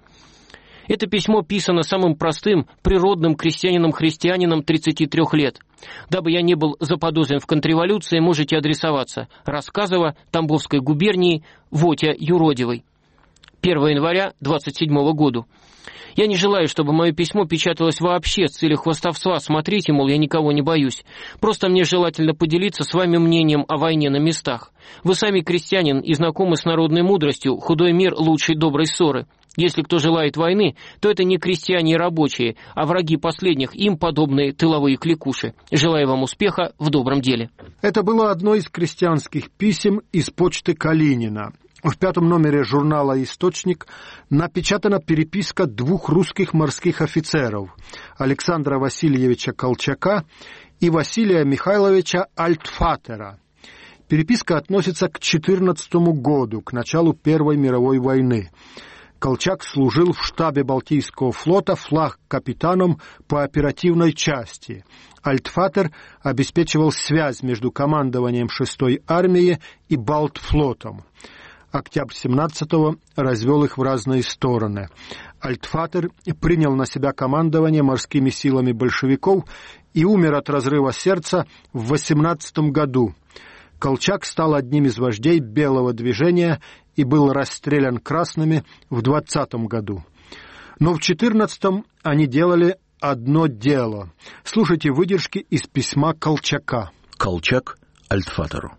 Это письмо писано самым простым, природным крестьянином-христианином 33 лет. Дабы я не был заподозрен в контрреволюции, можете адресоваться: Рассказово, Тамбовской губернии, Вотя Юродивой. 1 января 27 года. Я не желаю, чтобы мое письмо печаталось вообще с целью хвастовства. Смотрите, мол, я никого не боюсь. Просто мне желательно поделиться с вами мнением о войне на местах. Вы сами крестьянин и знакомы с народной мудростью «худой мир лучше доброй ссоры». Если кто желает войны, то это не крестьяне и рабочие, а враги последних, им подобные тыловые кликуши. Желаю вам успеха в добром деле. Это было одно из крестьянских писем из почты Калинина. В 5-м номере журнала «Источник» напечатана переписка 2 русских морских офицеров – Александра Васильевича Колчака и Василия Михайловича Альтфатера. Переписка относится к 14 году, к началу Первой мировой войны. Колчак служил в штабе Балтийского флота флаг-капитаном по оперативной части. Альтфатер обеспечивал связь между командованием 6-й армии и Балтфлотом. Октябрь 17-го развел их в разные стороны. Альтфатер принял на себя командование морскими силами большевиков и умер от разрыва сердца в 18 году. Колчак стал одним из вождей Белого движения и был расстрелян красными в 20 году. Но в 14-м они делали одно дело. Слушайте выдержки из письма Колчака. Колчак Альтфатеру.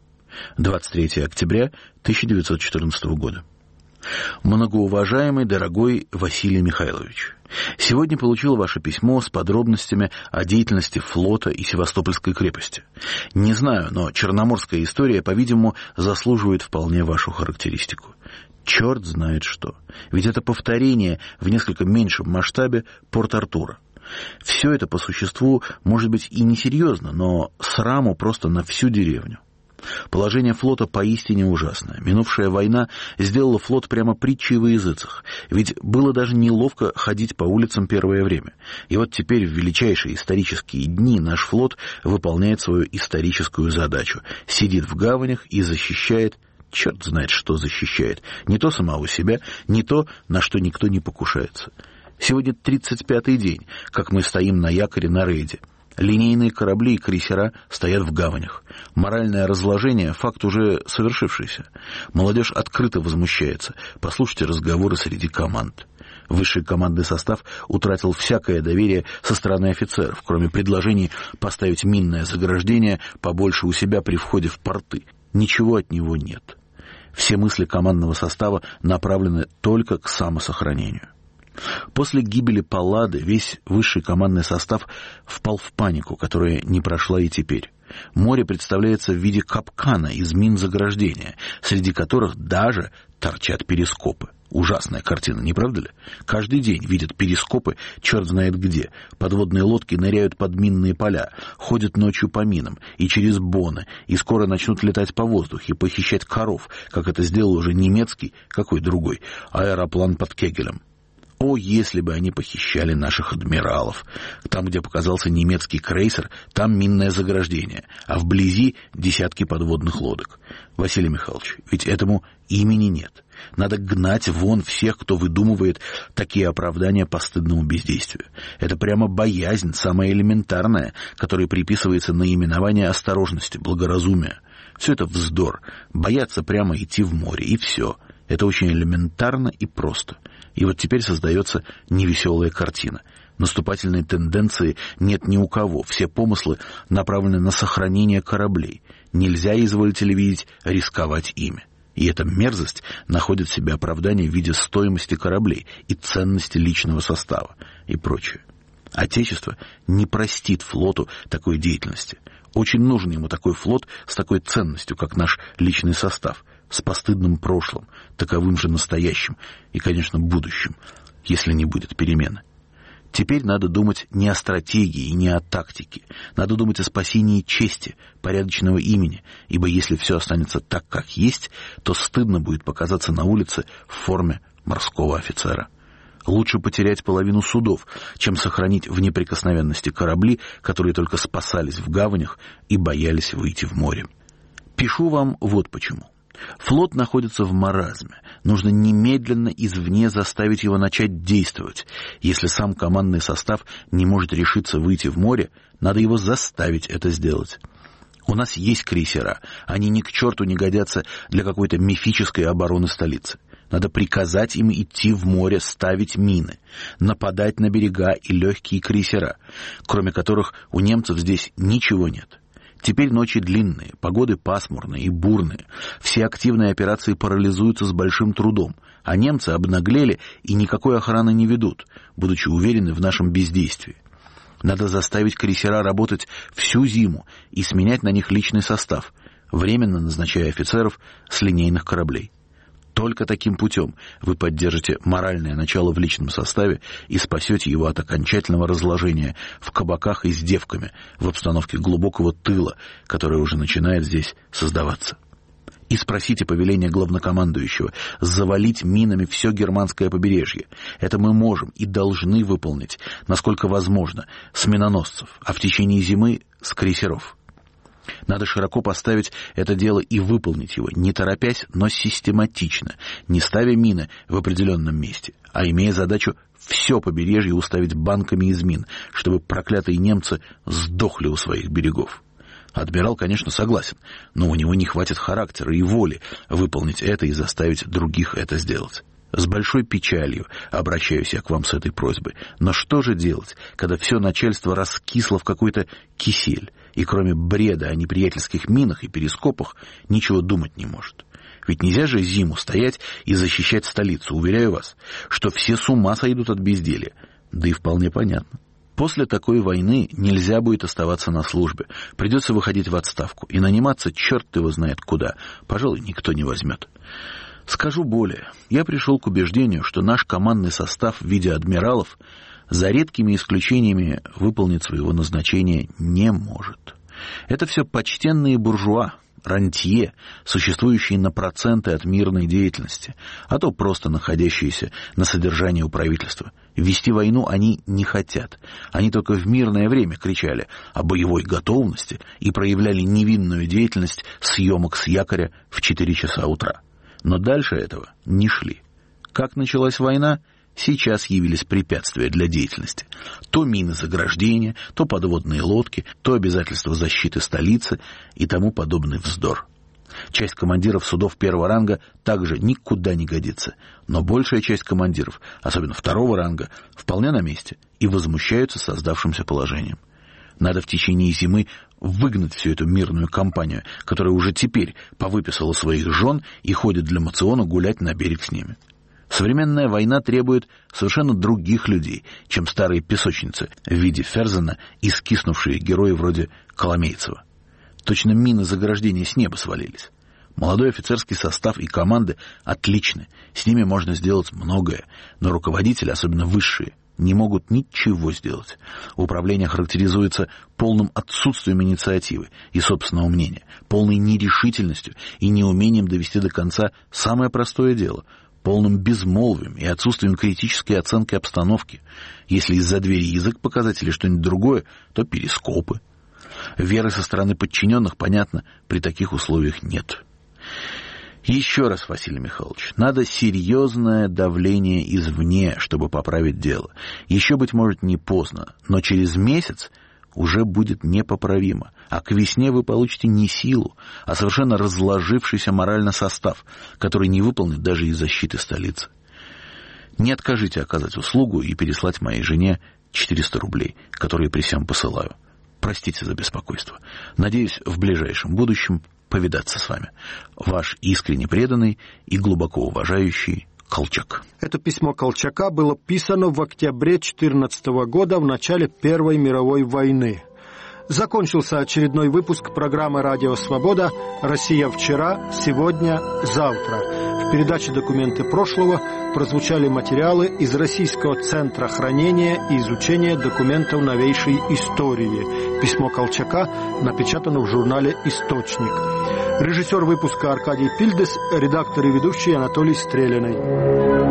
23 октября 1914 года. Многоуважаемый, дорогой Василий Михайлович, сегодня получил ваше письмо с подробностями о деятельности флота и Севастопольской крепости. Не знаю, но черноморская история, по-видимому, заслуживает вполне вашу характеристику. Черт знает что. Ведь это повторение в несколько меньшем масштабе Порт-Артура. Все это по существу может быть и несерьезно, но сраму просто на всю деревню. Положение флота поистине ужасное. Минувшая война сделала флот прямо притчей во языцах. Ведь было даже неловко ходить по улицам первое время. И вот теперь в величайшие исторические дни наш флот выполняет свою историческую задачу. Сидит в гаванях и защищает, черт знает что защищает, не то самого себя, не то, на что никто не покушается. Сегодня 35-й день, как мы стоим на якоре на рейде. Линейные корабли и крейсера стоят в гаванях. Моральное разложение – факт уже совершившийся. Молодежь открыто возмущается. Послушайте разговоры среди команд. Высший командный состав утратил всякое доверие со стороны офицеров, кроме предложений поставить минное заграждение побольше у себя при входе в порты. Ничего от него нет. Все мысли командного состава направлены только к самосохранению. После гибели Паллады весь высший командный состав впал в панику, которая не прошла и теперь. Море представляется в виде капкана из мин заграждения, среди которых даже торчат перископы. Ужасная картина, не правда ли? Каждый день видят перископы черт знает где. Подводные лодки ныряют под минные поля, ходят ночью по минам и через боны, и скоро начнут летать по воздуху, похищать коров, как это сделал уже немецкий, какой другой, аэроплан под Кегелем. О, если бы они похищали наших адмиралов! Там, где показался немецкий крейсер, там минное заграждение, а вблизи десятки подводных лодок. Василий Михайлович, ведь этому имени нет. Надо гнать вон всех, кто выдумывает такие оправдания постыдному бездействию. Это прямо боязнь, самая элементарная, которой приписывается наименование осторожности, благоразумия. Все это вздор. Бояться прямо идти в море, и все. Это очень элементарно и просто. И вот теперь создается невеселая картина. Наступательной тенденции нет ни у кого. Все помыслы направлены на сохранение кораблей. Нельзя, изволите ли видеть, рисковать ими. И эта мерзость находит в себе оправдание в виде стоимости кораблей и ценности личного состава и прочее. Отечество не простит флоту такой деятельности. Очень нужен ему такой флот с такой ценностью, как наш личный состав, с постыдным прошлым, таковым же настоящим и, конечно, будущим, если не будет перемены. Теперь надо думать не о стратегии и не о тактике. Надо думать о спасении чести, порядочного имени, ибо если все останется так, как есть, то стыдно будет показаться на улице в форме морского офицера. Лучше потерять половину судов, чем сохранить в неприкосновенности корабли, которые только спасались в гаванях и боялись выйти в море. Пишу вам вот почему. Флот находится в маразме. Нужно немедленно извне заставить его начать действовать. Если сам командный состав не может решиться выйти в море, надо его заставить это сделать. У нас есть крейсера. Они ни к черту не годятся для какой-то мифической обороны столицы. Надо приказать им идти в море, ставить мины, нападать на берега и легкие крейсера, кроме которых у немцев здесь ничего нет. Теперь ночи длинные, погоды пасмурные и бурные. Все активные операции парализуются с большим трудом, а немцы обнаглели и никакой охраны не ведут, будучи уверены в нашем бездействии. Надо заставить крейсера работать всю зиму и сменять на них личный состав, временно назначая офицеров с линейных кораблей. Только таким путем вы поддержите моральное начало в личном составе и спасете его от окончательного разложения в кабаках и с девками в обстановке глубокого тыла, которая уже начинает здесь создаваться. И спросите повеления главнокомандующего завалить минами все германское побережье. Это мы можем и должны выполнить, насколько возможно, с миноносцев, а в течение зимы с крейсеров. Надо широко поставить это дело и выполнить его, не торопясь, но систематично, не ставя мины в определенном месте, а имея задачу все побережье уставить банками из мин, чтобы проклятые немцы сдохли у своих берегов. Адмирал, конечно, согласен, но у него не хватит характера и воли выполнить это и заставить других это сделать. С большой печалью обращаюсь я к вам с этой просьбой. Но что же делать, когда все начальство раскисло в какой-то кисель, и кроме бреда о неприятельских минах и перископах ничего думать не может? Ведь нельзя же зиму стоять и защищать столицу. Уверяю вас, что все с ума сойдут от безделья. Да и вполне понятно. После такой войны нельзя будет оставаться на службе. Придется выходить в отставку. И наниматься черт его знает куда. Пожалуй, никто не возьмет. Скажу более. Я пришел к убеждению, что наш командный состав в виде адмиралов за редкими исключениями выполнить своего назначения не может. Это все почтенные буржуа, рантье, существующие на проценты от мирной деятельности, а то просто находящиеся на содержании у правительства. Вести войну они не хотят. Они только в мирное время кричали о боевой готовности и проявляли невинную деятельность съемок с якоря в 4 часа утра. Но дальше этого не шли. Как началась война, сейчас явились препятствия для деятельности. То мины заграждения, то подводные лодки, то обязательства защиты столицы и тому подобный вздор. Часть командиров судов первого ранга также никуда не годится, но большая часть командиров, особенно второго ранга, вполне на месте и возмущаются создавшимся положением. Надо в течение зимы выгнать всю эту мирную компанию, которая уже теперь повыписала своих жен и ходит для мациона гулять на берег с ними. Современная война требует совершенно других людей, чем старые песочницы в виде Ферзена и скиснувшие герои вроде Коломейцева. Точно мины заграждения с неба свалились. Молодой офицерский состав и команды отличны, с ними можно сделать многое, но руководители, особенно высшие, не могут ничего сделать. Управление характеризуется полным отсутствием инициативы и собственного мнения, полной нерешительностью и неумением довести до конца самое простое дело, полным безмолвием и отсутствием критической оценки обстановки. Если из-за двери язык показать или что-нибудь другое, то перископы. Веры со стороны подчиненных, понятно, при таких условиях нет. Еще раз, Василий Михайлович, надо серьезное давление извне, чтобы поправить дело. Еще, быть может, не поздно, но через месяц уже будет непоправимо. А к весне вы получите не силу, а совершенно разложившийся морально состав, который не выполнит даже и защиты столицы. Не откажите оказать услугу и переслать моей жене 400 рублей, которые при всем посылаю. Простите за беспокойство. Надеюсь, в ближайшем будущем повидаться с вами. Ваш искренне преданный и глубоко уважающий Колчак. Это письмо Колчака было писано в октябре 2014 года, в начале Первой мировой войны. Закончился очередной выпуск программы «Радио Свобода. Россия вчера, сегодня, завтра». В передаче «Документы прошлого» прозвучали материалы из Российского центра хранения и изучения документов новейшей истории. Письмо Колчака напечатано в журнале «Источник». Режиссер выпуска Аркадий Пильдес, редактор и ведущий Анатолий Стреляный.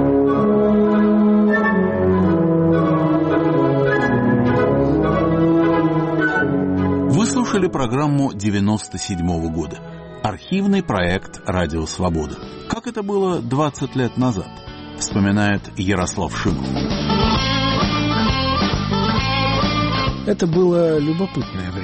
Вы слушали программу 97-го года. Архивный проект «Радио Свобода». Как это было 20 лет назад, вспоминает Ярослав Шимов. Это было любопытное время.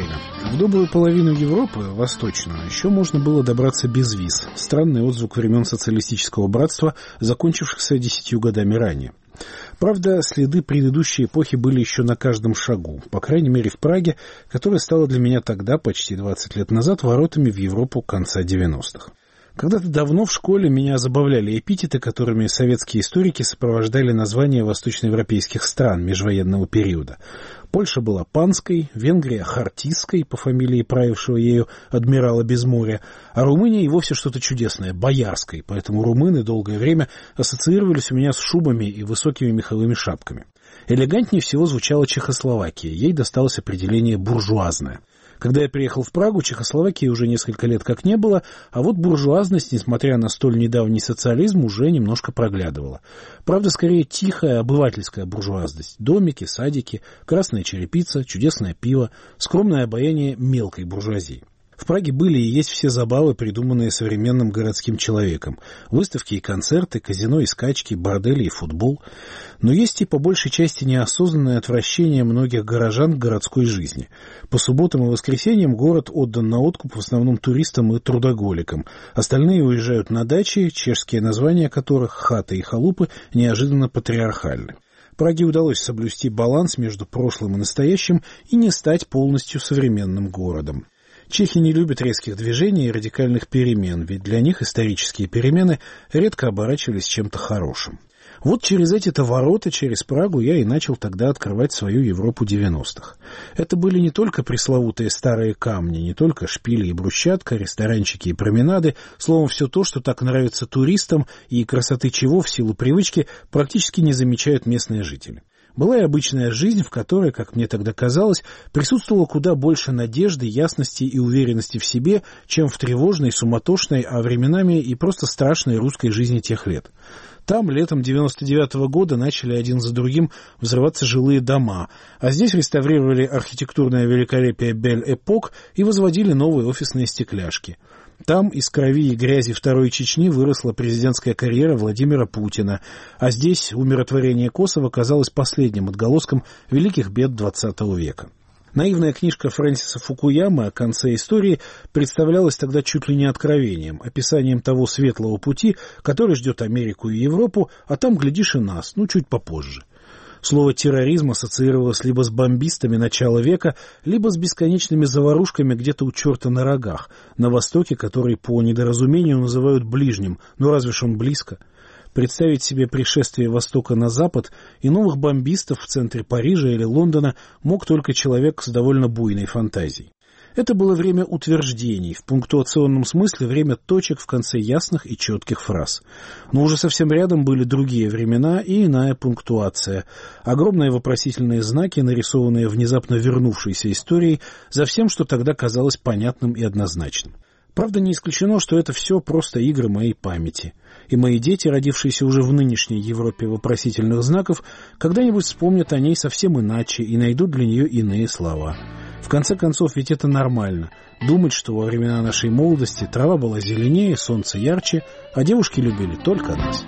В добрую половину Европы, восточную, еще можно было добраться без виз. Странный отзвук времен социалистического братства, закончившихся 10 годами ранее. Правда, следы предыдущей эпохи были еще на каждом шагу, по крайней мере в Праге, которая стала для меня тогда, почти 20 лет назад, воротами в Европу конца 90-х. Когда-то давно в школе меня забавляли эпитеты, которыми советские историки сопровождали названия восточноевропейских стран межвоенного периода. Польша была панской, Венгрия — хартистской, по фамилии правившего ею адмирала Безморья, а Румыния и вовсе что-то чудесное — боярской, поэтому румыны долгое время ассоциировались у меня с шубами и высокими меховыми шапками. Элегантнее всего звучала Чехословакия, ей досталось определение «буржуазная». Когда я приехал в Прагу, Чехословакии уже несколько лет как не было, а вот буржуазность, несмотря на столь недавний социализм, уже немножко проглядывала. Правда, скорее тихая обывательская буржуазность. Домики, садики, красная черепица, чудесное пиво, скромное обаяние мелкой буржуазии. В Праге были и есть все забавы, придуманные современным городским человеком. Выставки и концерты, казино и скачки, бордели и футбол. Но есть и по большей части неосознанное отвращение многих горожан к городской жизни. По субботам и воскресеньям город отдан на откуп в основном туристам и трудоголикам. Остальные уезжают на дачи, чешские названия которых, хаты и халупы, неожиданно патриархальны. Праге удалось соблюсти баланс между прошлым и настоящим и не стать полностью современным городом. Чехи не любят резких движений и радикальных перемен, ведь для них исторические перемены редко оборачивались чем-то хорошим. Вот через эти-то ворота, через Прагу, я и начал тогда открывать свою Европу 90-х. Это были не только пресловутые старые камни, не только шпили и брусчатка, ресторанчики и променады, словом, все то, что так нравится туристам и красоты чего в силу привычки практически не замечают местные жители. Была и обычная жизнь, в которой, как мне тогда казалось, присутствовало куда больше надежды, ясности и уверенности в себе, чем в тревожной, суматошной, а временами и просто страшной русской жизни тех лет. Там летом 99-го года начали один за другим взрываться жилые дома, а здесь реставрировали архитектурное великолепие Бель-Эпок и возводили новые офисные стекляшки. Там из крови и грязи Второй Чечни выросла президентская карьера Владимира Путина, а здесь умиротворение Косово казалось последним отголоском великих бед XX века. Наивная книжка Фрэнсиса Фукуямы о конце истории представлялась тогда чуть ли не откровением, описанием того светлого пути, который ждет Америку и Европу, а там, глядишь, и нас, чуть попозже. Слово «терроризм» ассоциировалось либо с бомбистами начала века, либо с бесконечными заварушками где-то у черта на рогах, на Востоке, который по недоразумению называют ближним, но разве ж он близко? Представить себе пришествие Востока на Запад и новых бомбистов в центре Парижа или Лондона мог только человек с довольно буйной фантазией. Это было время утверждений, в пунктуационном смысле время точек в конце ясных и четких фраз. Но уже совсем рядом были другие времена и иная пунктуация. Огромные вопросительные знаки, нарисованные внезапно вернувшейся историей, за всем, что тогда казалось понятным и однозначным. Правда, не исключено, что это все просто игры моей памяти. И мои дети, родившиеся уже в нынешней Европе вопросительных знаков, когда-нибудь вспомнят о ней совсем иначе и найдут для нее иные слова. В конце концов, ведь это нормально. Думать, что во времена нашей молодости трава была зеленее, солнце ярче, а девушки любили только нас.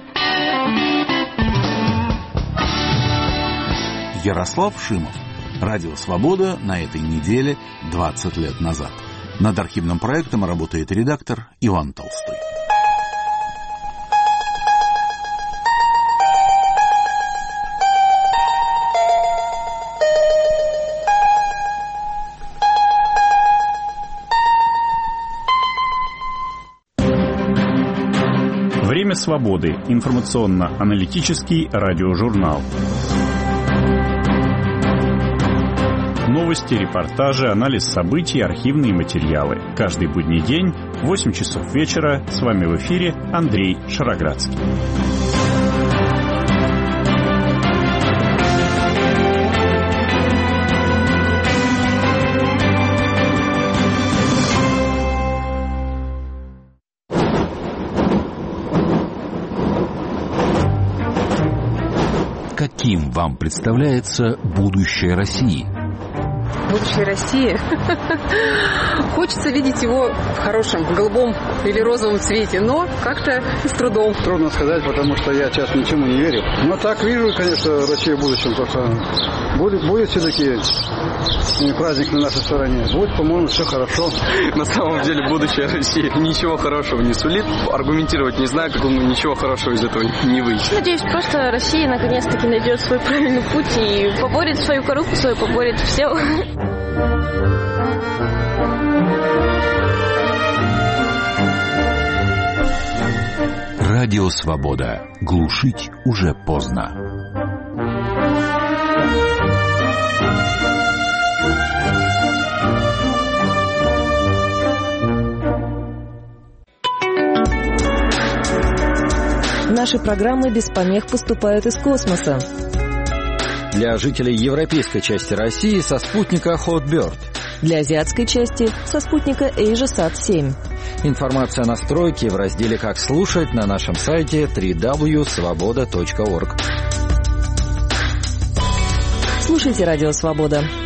Ярослав Шимов. Радио «Свобода» на этой неделе 20 лет назад. Над архивным проектом работает редактор Иван Толстой. Время свободы. Информационно-аналитический радиожурнал. Новости, репортажи, анализ событий, архивные материалы. Каждый будний день в 8 часов вечера. С вами в эфире Андрей Шароградский. Каким вам представляется будущее России? Будущее России? Хочется видеть его в хорошем, голубом или розовом цвете, но как-то с трудом. Трудно сказать, потому что я сейчас ничему не верю. Но так вижу, конечно, Россию в будущем. Только будет все-таки и праздник на нашей стороне. Будет, по-моему, все хорошо. На самом деле будущее России ничего хорошего не сулит. Аргументировать не знаю, как ничего хорошего из этого не выйдет. Надеюсь, просто Россия наконец-таки найдет свой правильный путь и поборет свою коррупцию, поборет все. Радио «Свобода». Глушить уже поздно. Наши программы без помех поступают из космоса. Для жителей европейской части России со спутника Hotbird. Для азиатской части со спутника AsiaSat-7. Информация о настройке в разделе «Как слушать» на нашем сайте www.svoboda.org. Слушайте «Радио Свобода».